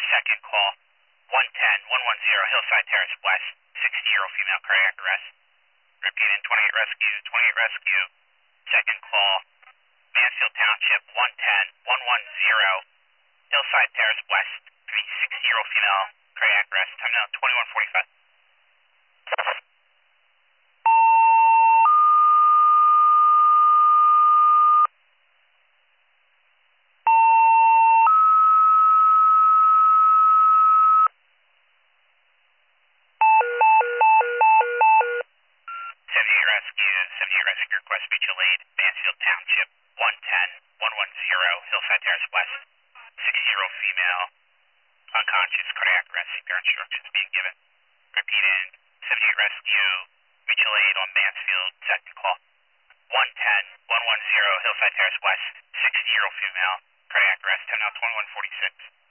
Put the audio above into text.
second call, 110-110 Hillside Terrace West, 60 female cardiac arrest. Repeating 28 rescue, 28 rescue, second call, Mansfield Township, 110-110 Hillside Terrace West, 360 female cardiac arrest, time now 21:45. Rescue request mutual aid, Mansfield Township, 110-110 Hillside Terrace West, 60 female, unconscious, cardiac arrest, CPR instructions being given. Repeating, 78 rescue, mutual aid on Mansfield, second call, 110-110 Hillside Terrace West, 60 female, cardiac arrest, time now 21:46.